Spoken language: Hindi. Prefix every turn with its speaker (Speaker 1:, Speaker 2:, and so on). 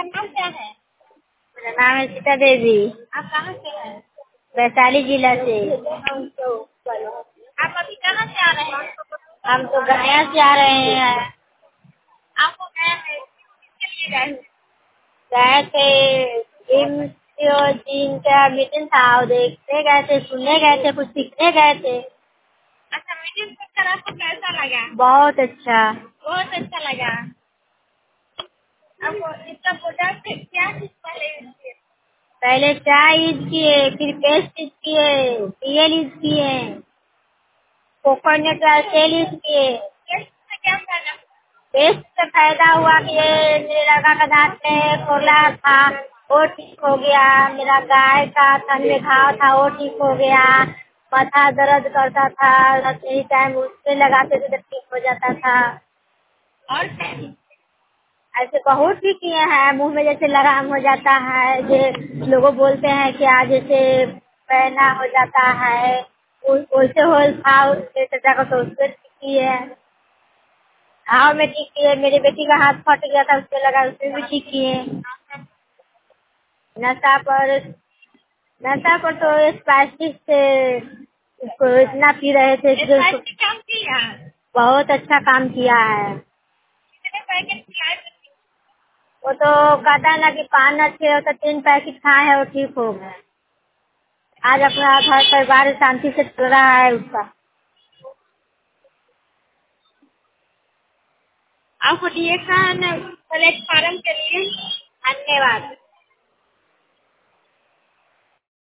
Speaker 1: नाम क्या है?
Speaker 2: मेरा नाम है सीता देवी।
Speaker 1: आप कहाँ से हैं?
Speaker 2: वैशाली जिला से।
Speaker 1: आप अभी कहाँ से आ रहे हैं?
Speaker 2: हम तो गया से आ रहे हैं।
Speaker 1: आपको गया है किसके लिए गए हैं?
Speaker 2: गए थे जिम का मीटिंग था, और देखने गए थे, सुनने गए थे, कुछ सीखने गए थे।
Speaker 1: अच्छा, मीटिंग सुनकर आपको कैसा लगा?
Speaker 2: बहुत अच्छा।
Speaker 1: बहुत अच्छा लगा। आपको इसका प्रोडक्ट क्या चीज पहले यूज किए?
Speaker 2: पहले चाय यूज किए, फिर पेस्ट यूज किए, तेल यूज किए, कोकोनट का तेल यूज किए।
Speaker 1: इससे क्या फायदा?
Speaker 2: पेस्ट से फायदा हुआ कि ये मेरे लड़का का दांत में फोड़ा था, वो ठीक हो गया। मेरा गाय का तन में घाव था, वो ठीक हो गया। माथा दर्द करता था, सही टाइम उससे लगाते थे तो ठीक हो जाता था।
Speaker 1: और क्या चीज?
Speaker 2: ऐसे बहुत ही किए हैं। मुंह में जैसे लगाम हो जाता है, जो लोगों बोलते हैं कि आज जैसे पहना हो जाता है, वैसे होल था उससे चाचा को, तो उससे ठीक किए। हाँ मैं ठीक किए। मेरे बेटी का हाथ फट गया था, उससे लगा, उससे भी ठीक किए। नशा पर नशा पर तो स्पाइसिस से उसको इतना पी रहे थे जो
Speaker 1: SIP काम किया?
Speaker 2: बहुत अच्छा काम किया है।
Speaker 1: कितने पैकेट खिलाए थे?
Speaker 2: वो तो कहता है ना कि पान अच्छे हो तो 3 पैकेट खाए हैं, वो ठीक हो गए। आज अपना घर परिवार शांति से चल रहा है उसका।
Speaker 1: आपको रिएक्शन प्लेटफार्म के लिए
Speaker 2: धन्यवाद।